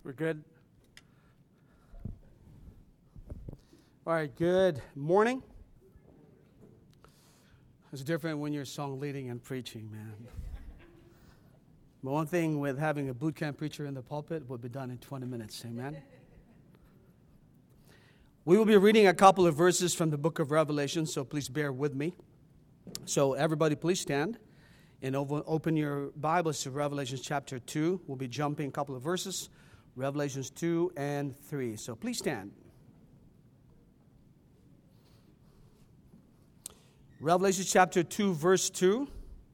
We're good? All right, good morning. It's different when you're song leading and preaching, man. But one thing with having a boot camp preacher in the pulpit will be done in 20 minutes, amen? We will be reading a couple of verses from the book of Revelation, so please bear with me. So everybody please stand and open your Bibles to Revelation chapter 2. We'll be jumping a couple of verses, Revelations 2 and 3. So please stand. Revelation chapter 2, verse 2.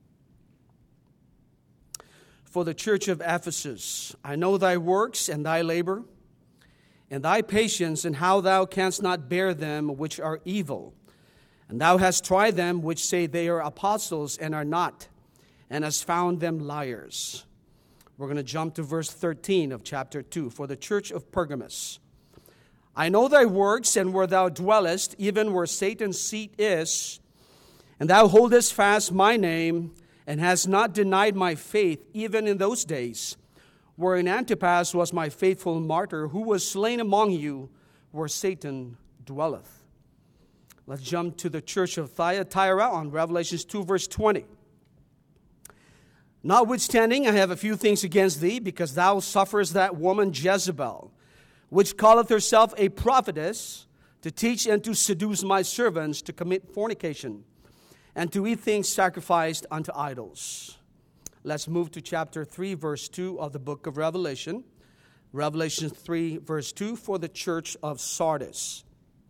For the church of Ephesus, I know thy works and thy labor, and thy patience, and how thou canst not bear them which are evil. And thou hast tried them which say they are apostles and are not, and hast found them liars. We're going to jump to verse 13 of chapter 2. For the church of Pergamos, I know thy works, and where thou dwellest, even where Satan's seat is, and thou holdest fast my name, and hast not denied my faith, even in those days, wherein Antipas was my faithful martyr, who was slain among you, where Satan dwelleth. Let's jump to the church of Thyatira on Revelation 2, verse 20. Notwithstanding, I have a few things against thee, because thou sufferest that woman Jezebel, which calleth herself a prophetess, to teach and to seduce my servants to commit fornication, and to eat things sacrificed unto idols. Let's move to chapter 3, verse 2 of the book of Revelation. Revelation 3, verse 2, for the church of Sardis.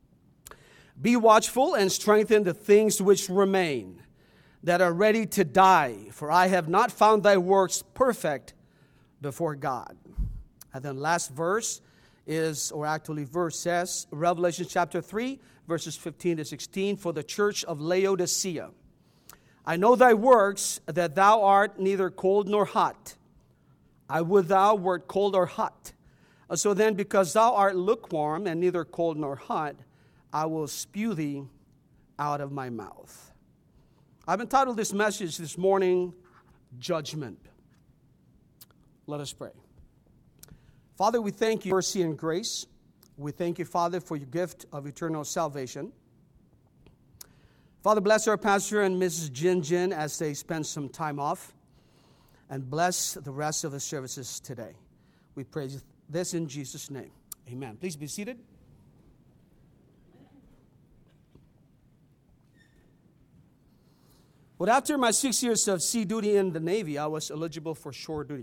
Be watchful and strengthen the things which remain, that are ready to die, for I have not found thy works perfect before God. And then last verse is, or actually verse says, Revelation chapter 3, verses 15 to 16, for the church of Laodicea. I know thy works, that thou art neither cold nor hot. I would thou wert cold or hot. So then, because thou art lukewarm and neither cold nor hot, I will spew thee out of my mouth. I've entitled this message this morning, Judgment. Let us pray. Father, we thank you for mercy and grace. We thank you, Father, for your gift of eternal salvation. Father, bless our pastor and Mrs. Jin as they spend some time off, and bless the rest of the services today. We pray this in Jesus' name. Amen. Please be seated. Well, after my 6 years of sea duty in the Navy, I was eligible for shore duty.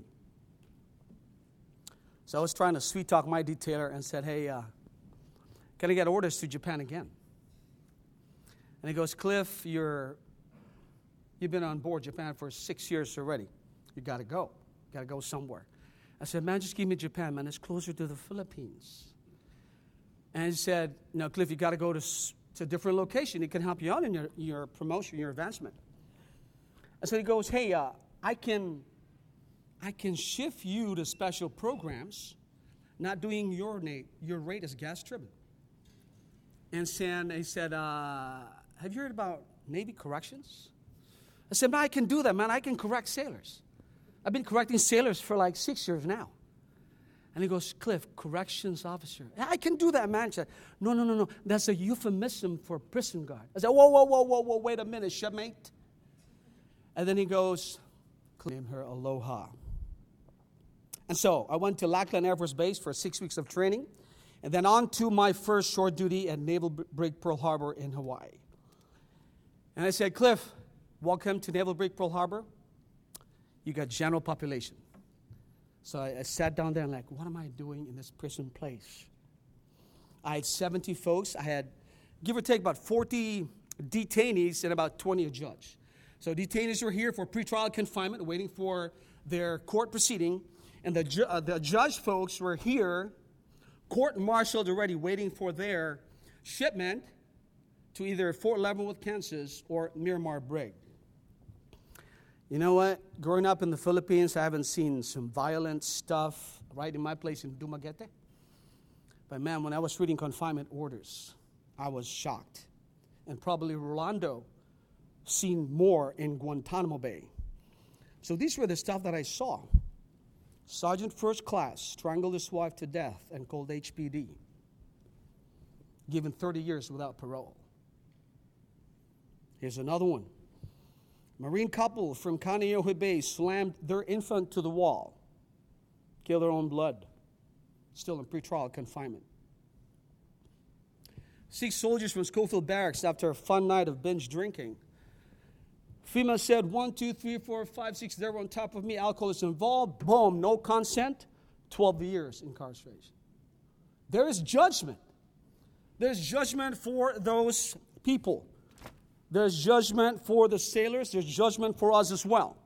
So I was trying to sweet talk my detailer and said, hey, can I get orders to Japan again? And he goes, Cliff, you've been on board Japan for 6 years already. You got to go. You got to go somewhere. I said, man, just give me Japan, man. It's closer to the Philippines. And he said, no, Cliff, you got to go to a different location. It can help you out in your promotion, your advancement. And so he goes, hey, I can shift you to special programs, not doing your rate as gas tribune. And he said, have you heard about Navy corrections? I said, man, I can do that, man. I can correct sailors. I've been correcting sailors for like 6 years now. And he goes, Cliff, corrections officer. I can do that, man. He said, no. That's a euphemism for prison guard. I said, whoa, wait a minute, shipmate. And then he goes, name her Aloha. And so I went to Lackland Air Force Base for 6 weeks of training, and then on to my first shore duty at Naval Brig Pearl Harbor in Hawaii. And I said, Cliff, welcome to Naval Brig Pearl Harbor. You got general population. So I sat down there and like, what am I doing in this prison place? I had 70 folks. I had, give or take, about 40 detainees and about 20 a judge. So detainees were here for pretrial confinement, waiting for their court proceeding. And the judge folks were here, court-martialed already, waiting for their shipment to either Fort Leavenworth, Kansas, or Miramar Brig. You know what? Growing up in the Philippines, I haven't seen some violent stuff right in my place in Dumaguete. But man, when I was reading confinement orders, I was shocked. And probably Rolando seen more in Guantanamo Bay. So these were the stuff that I saw. Sergeant First Class strangled his wife to death and called HPD. Given 30 years without parole. Here's another one. Marine couple from Kaneohe Bay slammed their infant to the wall. Killed their own blood. Still in pretrial confinement. 6 soldiers from Schofield Barracks after a fun night of binge drinking. FEMA said 1, 2, 3, 4, 5, 6, they were on top of me. Alcohol is involved. Boom, no consent. 12 years incarceration. There is judgment. There's judgment for those people. There's judgment for the sailors. There's judgment for us as well.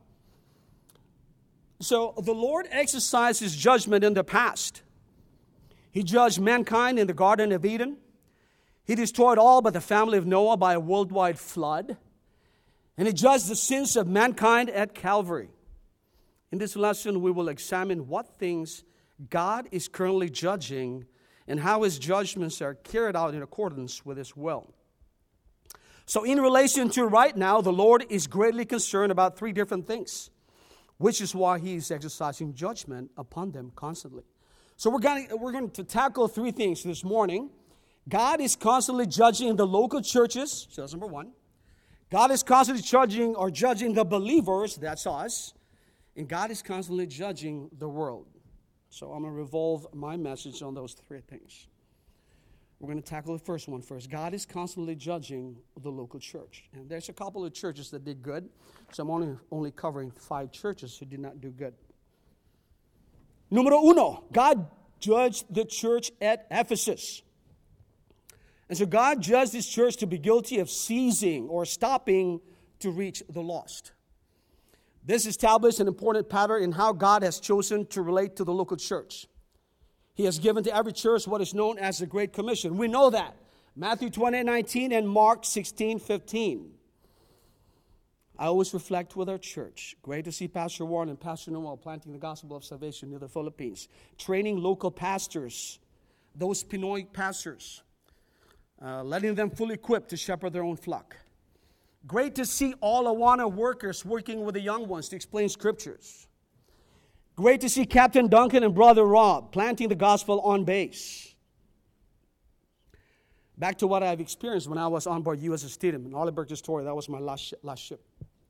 So the Lord exercised His judgment in the past. He judged mankind in the Garden of Eden. He destroyed all but the family of Noah by a worldwide flood. And He judged the sins of mankind at Calvary. In this lesson, we will examine what things God is currently judging and how His judgments are carried out in accordance with His will. So in relation to right now, the Lord is greatly concerned about 3 different things, which is why He is exercising judgment upon them constantly. So we're going to tackle 3 things this morning. God is constantly judging the local churches. So that's number 1. God is constantly judging the believers. That's us. And God is constantly judging the world. So I'm going to revolve my message on those 3 things. We're going to tackle the first one first. God is constantly judging the local church. And there's a couple of churches that did good. So I'm only covering 5 churches who did not do good. Numero 1. God judged the church at Ephesus. And so God judged this church to be guilty of ceasing or stopping to reach the lost. This established an important pattern in how God has chosen to relate to the local church. He has given to every church what is known as the Great Commission. We know that. Matthew 20:19 and Mark 16:15. I always reflect with our church. Great to see Pastor Warren and Pastor Noel planting the gospel of salvation near the Philippines. Training local pastors, those Pinoy pastors. Letting them fully equipped to shepherd their own flock. Great to see all Awana workers working with the young ones to explain scriptures. Great to see Captain Duncan and Brother Rob planting the gospel on base. Back to what I've experienced when I was on board USS Stidham in Oliver Story. That was my last ship.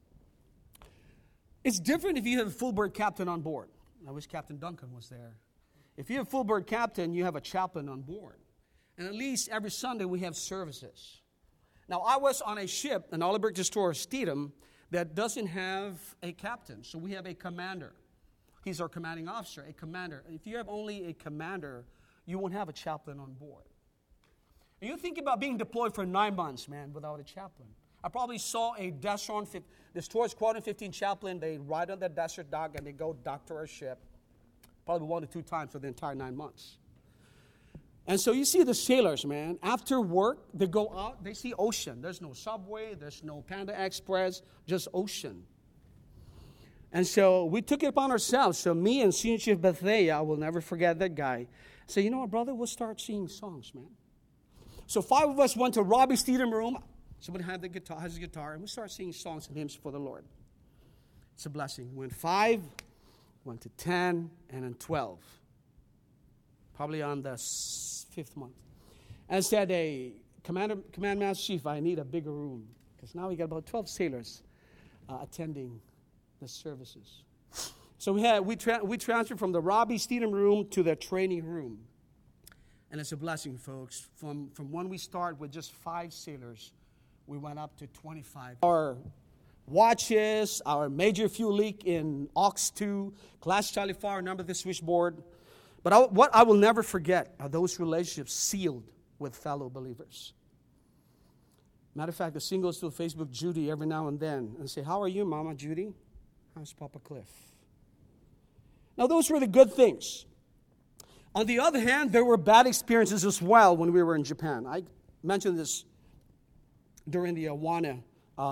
It's different if you have a full bird captain on board. I wish Captain Duncan was there. If you have a full bird captain, you have a chaplain on board. And at least every Sunday we have services. Now, I was on a ship, an Oliver Destroyer Stidham, that doesn't have a captain. So we have a commander. He's our commanding officer, a commander. If you have only a commander, you won't have a chaplain on board. And you think about being deployed for 9 months, man, without a chaplain. I probably saw a Destroyer Squadron 15 chaplain. They ride on the desert dock and they go doctor our ship. Probably 1 to 2 times for the entire 9 months. And so you see the sailors, man, after work, they go out, they see ocean. There's no subway, there's no Panda Express, just ocean. And so we took it upon ourselves. So me and Senior Chief Bethea, I will never forget that guy, said, you know what, brother, we'll start singing songs, man. So 5 of us went to Robbie Stidham room. Somebody has a guitar, and we started singing songs and hymns for the Lord. It's a blessing. Went 5, went to 10, and then 12. Probably on the 5th month. And said, hey, Command Master Chief, I need a bigger room. Because now we got about 12 sailors attending the services. So we transferred from the Robbie Stidham room to the training room. And it's a blessing, folks. From when we start with just 5 sailors, we went up to 25. Our watches, our major fuel leak in AUX 2, Class Charlie Fire, number the switchboard. But what I will never forget are those relationships sealed with fellow believers. Matter of fact, the singles to Facebook Judy every now and then and say, how are you, Mama Judy? How's Papa Cliff? Now, those were the good things. On the other hand, there were bad experiences as well when we were in Japan. I mentioned this during the Awana.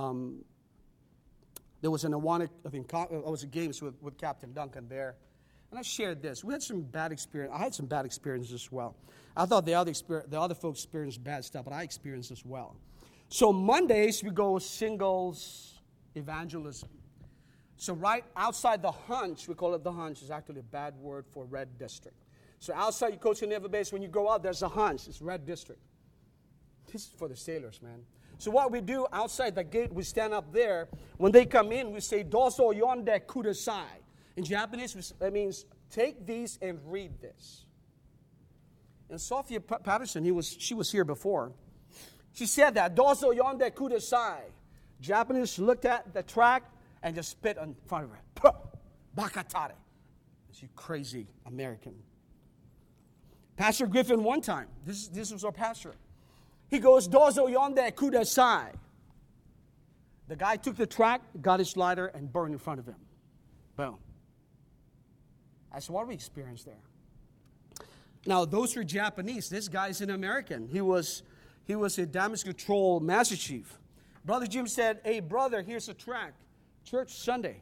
There was an Awana, I was at games with Captain Duncan there. And I shared this. We had some bad experience. I had some bad experiences as well. I thought the other folks experienced bad stuff, but I experienced as well. So Mondays, we go singles evangelism. So right outside the hunch, we call it the hunch, is actually a bad word for red district. So outside your coaching naval base, when you go out, there's a hunch. It's red district. This is for the sailors, man. So what we do outside the gate, we stand up there. When they come in, we say, Dozo yonde kudasai. In Japanese, that means take these and read this. And Sophia Patterson, she was here before. She said that, Dozo yonde kudasai. Japanese looked at the tract and just spit in front of her. Puh! Bakatare. You crazy American. Pastor Griffin one time, this was our pastor. He goes, Dozo yonde kudasai. The guy took the tract, got his lighter, and burned in front of him. Boom. That's what we experienced there. Now, those were Japanese. This guy's an American. He was a damage control master chief. Brother Jim said, hey, brother, here's a tract. Church Sunday.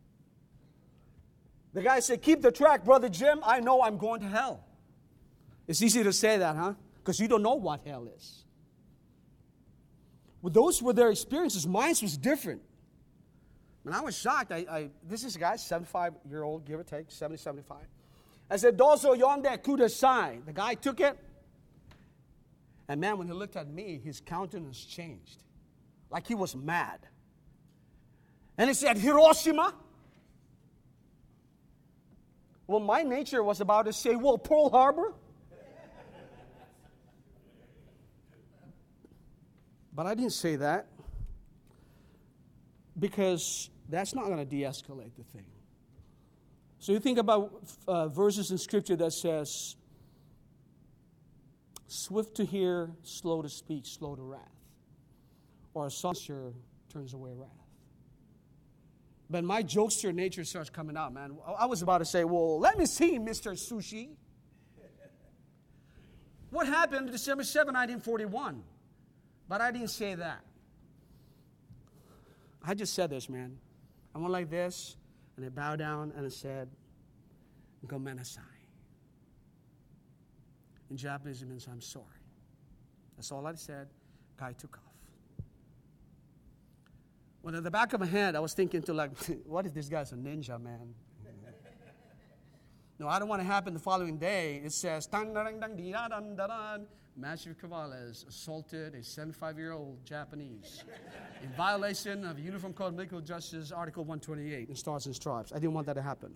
The guy said, keep the tract, Brother Jim. I know I'm going to hell. It's easy to say that, huh? Because you don't know what hell is. Well, those were their experiences. Mine was different. And I was shocked. This is a guy, 75-year-old, give or take, 70, 75. I said, Dozo yonde kudasai. The guy took it. And man, when he looked at me, his countenance changed. Like he was mad. And he said, Hiroshima? Well, my nature was about to say, well, Pearl Harbor? But I didn't say that. Because that's not going to de-escalate the thing. So you think about verses in Scripture that says, swift to hear, slow to speak, slow to wrath. Or a sonster turns away wrath. But my jokester nature starts coming out, man. I was about to say, well, let me see, Mr. Sushi. What happened December 7, 1941? But I didn't say that. I just said this, man. I went like this, and I bowed down, and I said, Gomenasai. In Japanese, it means I'm sorry. That's all I said. Guy took off. When in the back of my head, I was thinking to like, what if this guy's a ninja, man? No, I don't want to happen the following day. It says, Master Cavales assaulted a 75-year-old Japanese in violation of Uniform Code of Medical Justice, Article 128, in Stars and Stripes. I didn't want that to happen.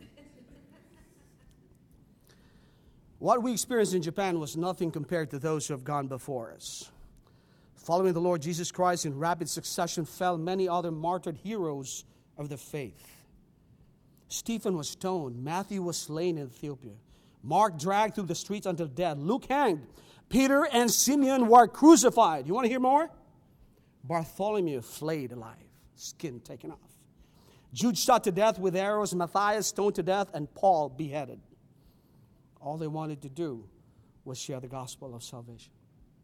What we experienced in Japan was nothing compared to those who have gone before us. Following the Lord Jesus Christ in rapid succession fell many other martyred heroes of the faith. Stephen was stoned. Matthew was slain in Ethiopia. Mark dragged through the streets until death. Luke hanged. Peter and Simeon were crucified. You want to hear more? Bartholomew flayed alive, skin taken off. Jude shot to death with arrows. Matthias stoned to death, and Paul beheaded. All they wanted to do was share the gospel of salvation.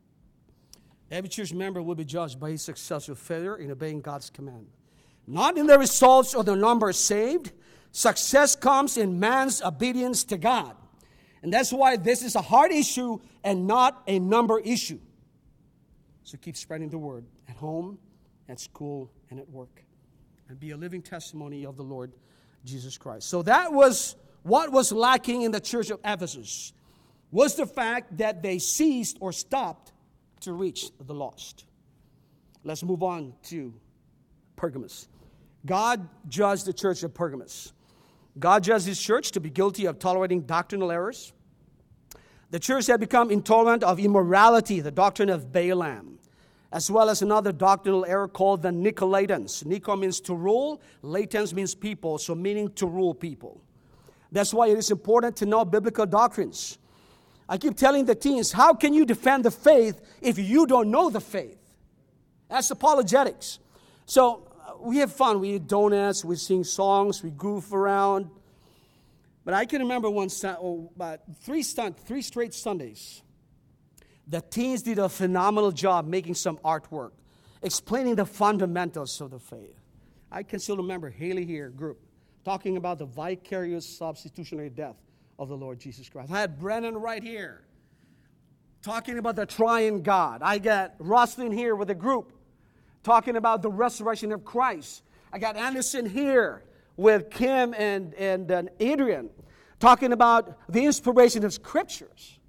Every church member will be judged by his success or failure in obeying God's command. Not in the results or the number saved. Success comes in man's obedience to God. And that's why this is a heart issue and not a number issue. So keep spreading the word at home, at school, and at work. And be a living testimony of the Lord Jesus Christ. So that was what was lacking in the church of Ephesus. Was the fact that they ceased or stopped to reach the lost. Let's move on to Pergamos. God judged the church of Pergamos. God judged his church to be guilty of tolerating doctrinal errors. The church had become intolerant of immorality, the doctrine of Balaam, as well as another doctrinal error called the Nicolaitans. Nico means to rule, Laitans means people, so meaning to rule people. That's why it is important to know biblical doctrines. I keep telling the teens, how can you defend the faith if you don't know the faith? That's apologetics. So we have fun. We eat donuts, we sing songs, we goof around. But I can remember about three straight Sundays, the teens did a phenomenal job making some artwork, explaining the fundamentals of the faith. I can still remember Haley here group talking about the vicarious substitutionary death of the Lord Jesus Christ. I had Brennan right here talking about the triune God. I got Roslyn here with a group talking about the resurrection of Christ. I got Anderson here with Kim and Adrian, talking about the inspiration of Scriptures.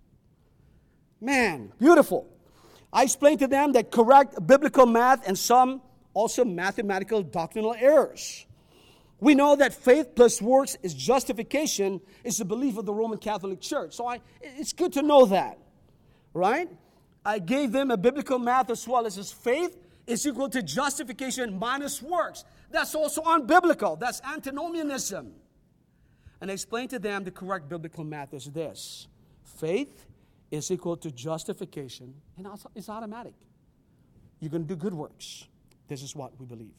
Man, beautiful. I explained to them that correct biblical math and some also mathematical doctrinal errors. We know that faith plus works is justification, is the belief of the Roman Catholic Church. So it's good to know that, right? I gave them a biblical math as well as his faith is equal to justification minus works. That's also unbiblical. That's antinomianism. And I explained to them the correct biblical math is this. Faith is equal to justification, and it's automatic. You're going to do good works. This is what we believe.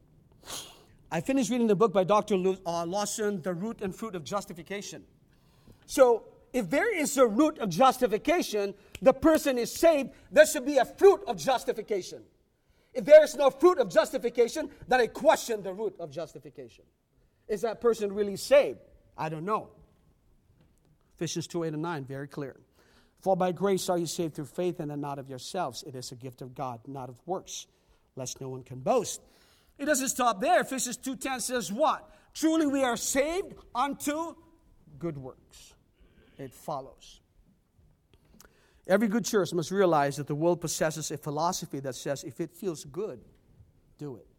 I finished reading the book by Dr. Lawson, The Root and Fruit of Justification. So, if there is a root of justification, the person is saved, there should be a fruit of justification. If there is no fruit of justification, then I question the root of justification. Is that person really saved? I don't know. Ephesians 2:8-9, very clear. For by grace are you saved through faith, and not of yourselves. It is a gift of God, not of works, lest no one can boast. It doesn't stop there. Ephesians 2:10 says what? Truly we are saved unto good works. It follows. Every good church must realize that the world possesses a philosophy that says if it feels good, do it.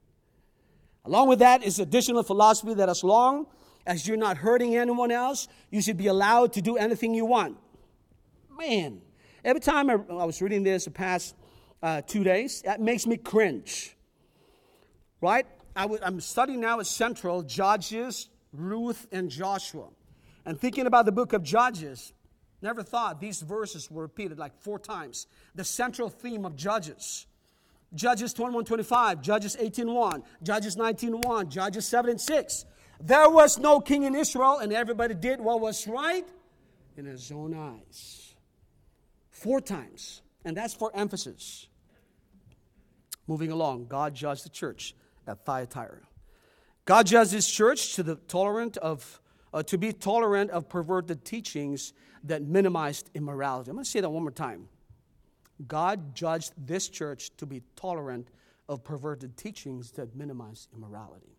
Along with that is additional philosophy that as long as you're not hurting anyone else, you should be allowed to do anything you want. Man, every time I was reading this the past 2 days, that makes me cringe. Right? I'm studying now at Central, Judges, Ruth, and Joshua. And thinking about the book of Judges, never thought these verses were repeated like 4 times. The central theme of Judges. Judges 21:25, Judges 18:1, Judges 19:1, Judges 7:6. There was no king in Israel, and everybody did what was right in his own eyes. 4 times. And that's for emphasis. Moving along, God judged the church at Thyatira. God judged his church to be tolerant of perverted teachings that minimized immorality. I'm going to say that one more time. God judged this church to be tolerant of perverted teachings that minimize immorality.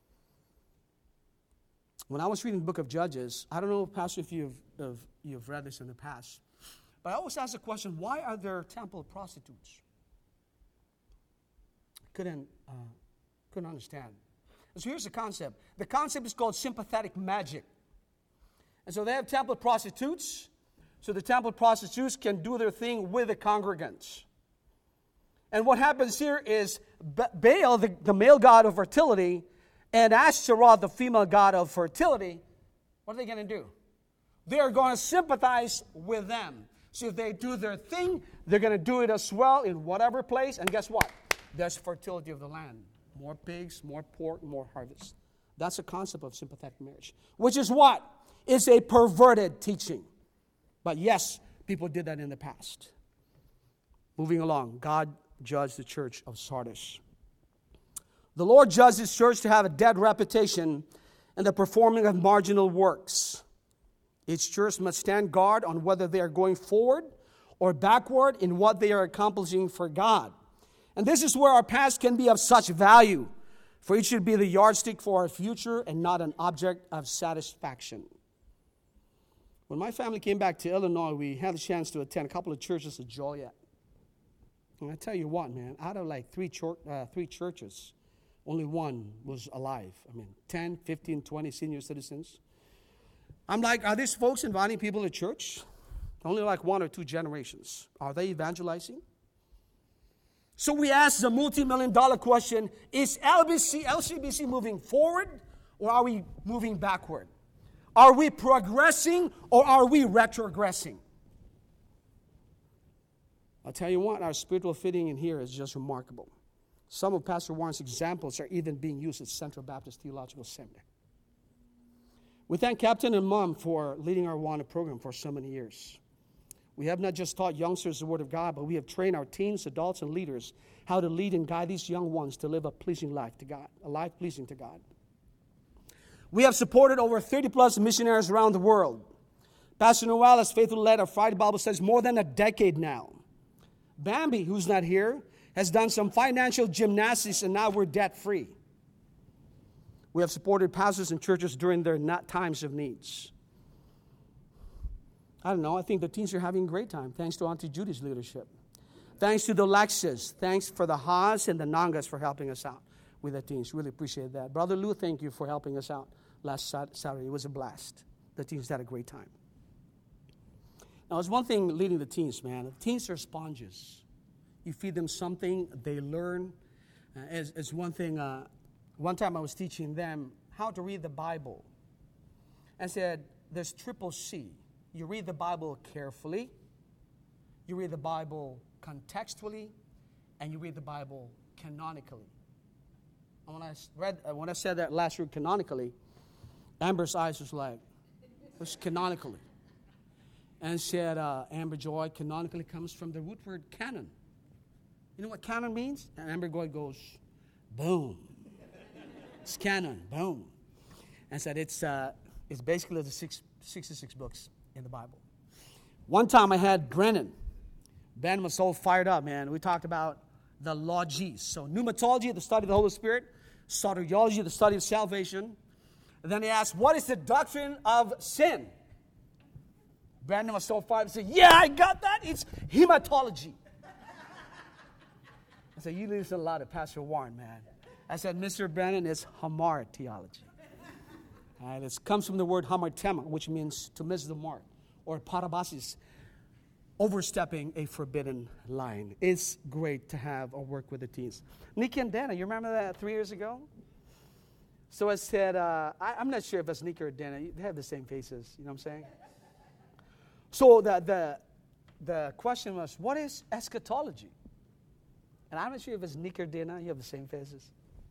When I was reading the book of Judges, I don't know, Pastor, if you've read this in the past, but I always ask the question, why are there temple prostitutes? Couldn't understand. And so here's the concept. The concept is called sympathetic magic. And so they have temple prostitutes, so the temple prostitutes can do their thing with the congregants. And what happens here is Baal, the male god of fertility, and Ashtaroth, the female god of fertility, what are they going to do? They are going to sympathize with them. So if they do their thing, they're going to do it as well in whatever place. And guess what? There's fertility of the land. More pigs, more pork, more harvest. That's the concept of sympathetic marriage. Which is what? It's a perverted teaching. But yes, people did that in the past. Moving along, God judged the church of Sardis. The Lord judged his church to have a dead reputation in the performing of marginal works. Each church must stand guard on whether they are going forward or backward in what they are accomplishing for God. And this is where our past can be of such value, for it should be the yardstick for our future and not an object of satisfaction. When my family came back to Illinois, we had a chance to attend a couple of churches at Joliet. And I tell you what, man, out of like three churches, only one was alive. 10, 15, 20 senior citizens. I'm like, are these folks inviting people to church? Only like 1 or 2 generations. Are they evangelizing? So we ask the multi-million-dollar question, is LCBC moving forward or are we moving backward? Are we progressing or are we retrogressing? I'll tell you what, our spiritual fitting in here is just remarkable. Some of Pastor Warren's examples are even being used at Central Baptist Theological Seminary. We thank Captain and Mom for leading our WANA program for so many years. We have not just taught youngsters the Word of God, but we have trained our teens, adults, and leaders how to lead and guide these young ones to live a pleasing life to God, a life pleasing to God. We have supported over 30-plus missionaries around the world. Pastor Noel has faithfully led our Friday Bible studies more than a decade now. Bambi, who's not here, has done some financial gymnastics, and now we're debt-free. We have supported pastors and churches during their times of needs. I don't know. I think the teens are having a great time, thanks to Auntie Judy's leadership. Thanks to the Lexus. Thanks for the Haas and the Nangas for helping us out with the teens. Really appreciate that. Brother Lou, thank you for helping us out last Saturday. It was a blast. The teens had a great time. Now, it's one thing leading the teens, man. The teens are sponges. You feed them something, they learn. It's one thing. One time I was teaching them how to read the Bible. I said, there's triple C. You read the Bible carefully, you read the Bible contextually, and you read the Bible canonically. And when I said that last week, canonically, Amber's eyes was like, what's canonically? And said, Amber Joy, canonically comes from the root word canon. You know what canon means? And Amber Joy goes, boom. It's canon, boom. And said it's basically the 66 books in the Bible. One time I had Brennan. Ben was so fired up, man. We talked about the logies. So pneumatology, the study of the Holy Spirit. Soteriology, the study of salvation. And then he asked, what is the doctrine of sin? Brandon was so fired up. He said, yeah, I got that. It's hematology. I said, you listen a lot of Pastor Warren, man. I said, Mr. Brandon, it's hamartiology. All right, it comes from the word hamartema, which means to miss the mark, or parabasis, overstepping a forbidden line. It's great to have or work with the teens. Nikki and Dana, you remember that 3 years ago? So I said, I'm not sure if it's Nikki or Dana. They have the same faces, you know what I'm saying? So the question was, what is eschatology? And I'm not sure if it's Nick or Dana. You have the same faces.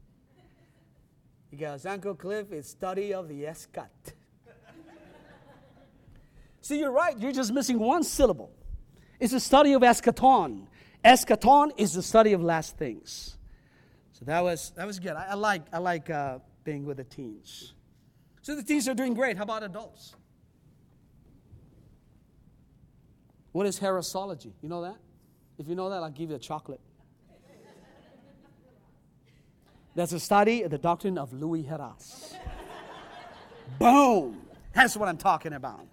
He goes, Uncle Cliff, it's study of the escat. See, you're right. You're just missing one syllable. It's a study of eschaton. Eschaton is the study of last things. So that was good. I like being with the teens. So the teens are doing great. How about adults? What is heresiology? You know that? If you know that, I'll give you a chocolate. That's a study of the doctrine of Louis Heras. Boom! That's what I'm talking about.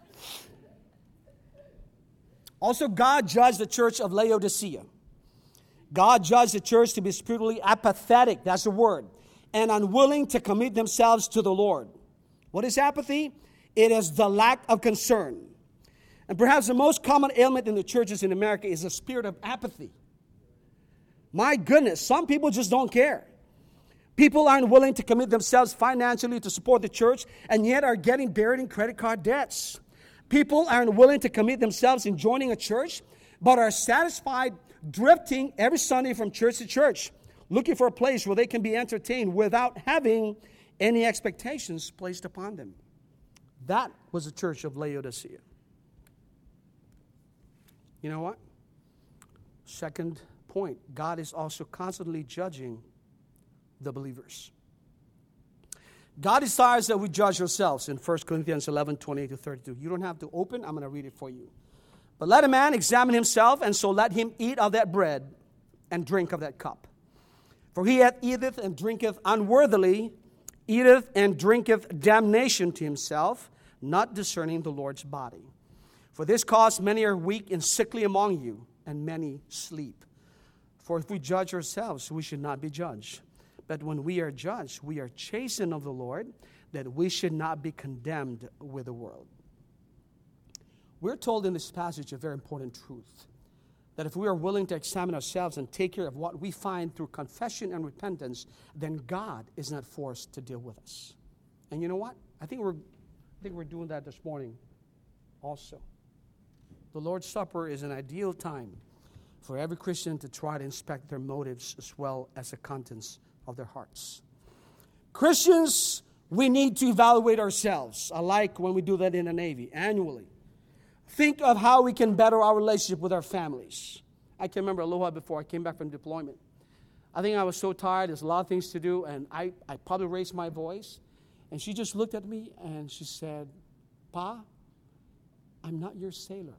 Also, God judged the church of Laodicea. God judged the church to be spiritually apathetic, that's the word, and unwilling to commit themselves to the Lord. What is apathy? It is the lack of concern. And perhaps the most common ailment in the churches in America is a spirit of apathy. My goodness, some people just don't care. People aren't willing to commit themselves financially to support the church and yet are getting buried in credit card debts. People aren't willing to commit themselves in joining a church but are satisfied drifting every Sunday from church to church, looking for a place where they can be entertained without having any expectations placed upon them. That was the church of Laodicea. You know what? Second point, God is also constantly judging the believers. God desires that we judge ourselves in 1 Corinthians 11, 28-32. You don't have to open. I'm going to read it for you. But let a man examine himself, and so let him eat of that bread and drink of that cup. For he that eateth and drinketh unworthily, eateth and drinketh damnation to himself, not discerning the Lord's body. For this cause many are weak and sickly among you, and many sleep. For if we judge ourselves, we should not be judged. But when we are judged, we are chastened of the Lord, that we should not be condemned with the world. We're told in this passage a very important truth, that if we are willing to examine ourselves and take care of what we find through confession and repentance, then God is not forced to deal with us. And you know what? I think we're doing that this morning also. The Lord's Supper is an ideal time for every Christian to try to inspect their motives as well as the contents of their hearts. Christians, we need to evaluate ourselves. I like when we do that in the Navy annually. Think of how we can better our relationship with our families. I can remember Aloha before I came back from deployment. I think I was so tired, there's a lot of things to do, and I probably raised my voice. And she just looked at me and she said, Pa, I'm not your sailor.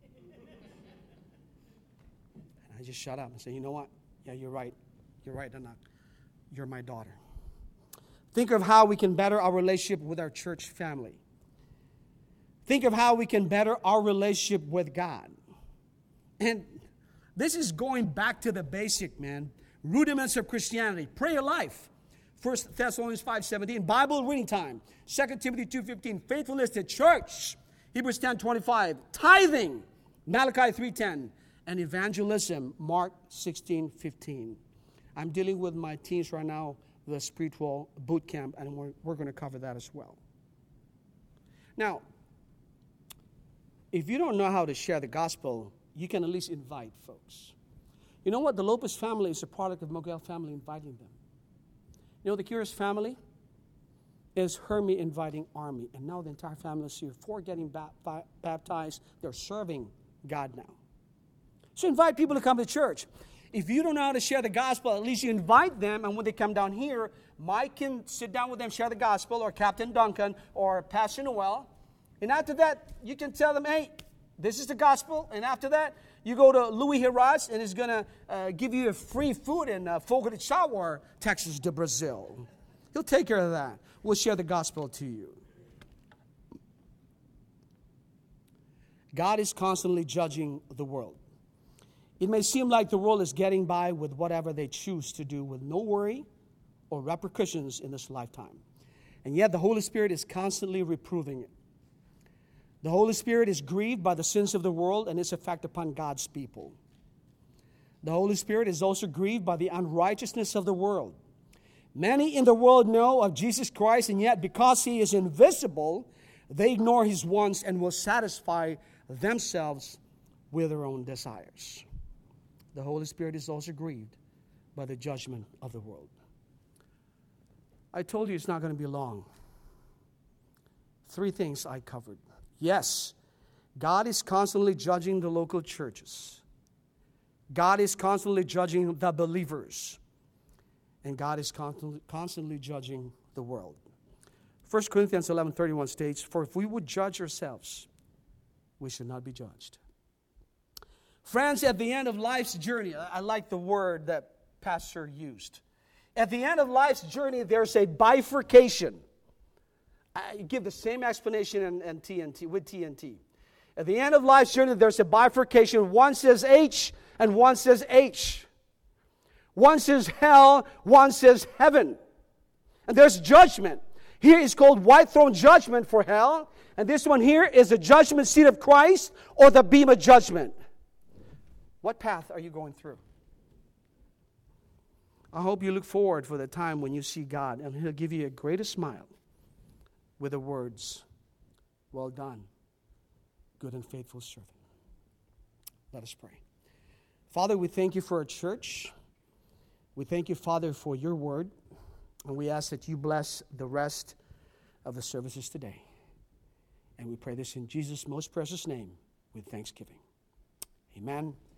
And I just shut up and said, you know what? Yeah, you're right. You're right, I'm not. You're my daughter. Think of how we can better our relationship with our church family. Think of how we can better our relationship with God. And this is going back to the basic, man. Rudiments of Christianity. Prayer life. 1 Thessalonians 5:17. Bible reading time. 2 Timothy 2:15. Faithfulness to church. Hebrews 10:25. Tithing. Malachi 3:10. And evangelism. Mark 16:15. I'm dealing with my teens right now, the spiritual boot camp, and we're going to cover that as well. Now, if you don't know how to share the gospel, you can at least invite folks. You know what? The Lopez family is a product of Moguel family inviting them. You know, the Curious family is Hermie inviting Army, and now the entire family is here. 4 getting baptized. They're serving God now. So invite people to come to church. If you don't know how to share the gospel, at least you invite them, and when they come down here, Mike can sit down with them, share the gospel, or Captain Duncan, or Pastor Noel. And after that, you can tell them, hey, this is the gospel. And after that, you go to Louis Heraz, and he's going to give you a free food in Fogo de Chão, Texas de Brazil. He'll take care of that. We'll share the gospel to you. God is constantly judging the world. It may seem like the world is getting by with whatever they choose to do with no worry or repercussions in this lifetime. And yet the Holy Spirit is constantly reproving it. The Holy Spirit is grieved by the sins of the world and its effect upon God's people. The Holy Spirit is also grieved by the unrighteousness of the world. Many in the world know of Jesus Christ, and yet because He is invisible, they ignore His wants and will satisfy themselves with their own desires. The Holy Spirit is also grieved by the judgment of the world. I told you it's not going to be long. 3 things I covered. Yes, God is constantly judging the local churches. God is constantly judging the believers. And God is constantly judging the world. 1 Corinthians 11:31 states, "For if we would judge ourselves, we should not be judged." Friends, at the end of life's journey, I like the word that Pastor used. At the end of life's journey, there's a bifurcation. I give the same explanation in TNT, with TNT. At the end of life's journey, there's a bifurcation. One says H and one says H. One says hell, one says heaven. And there's judgment. Here is called white throne judgment for hell. And this one here is the judgment seat of Christ or the beam of judgment. What path are you going through? I hope you look forward for the time when you see God and He'll give you a greater smile with the words, "Well done, good and faithful servant." Let us pray. Father, we thank You for our church. We thank You, Father, for Your word. And we ask that You bless the rest of the services today. And we pray this in Jesus' most precious name with thanksgiving. Amen.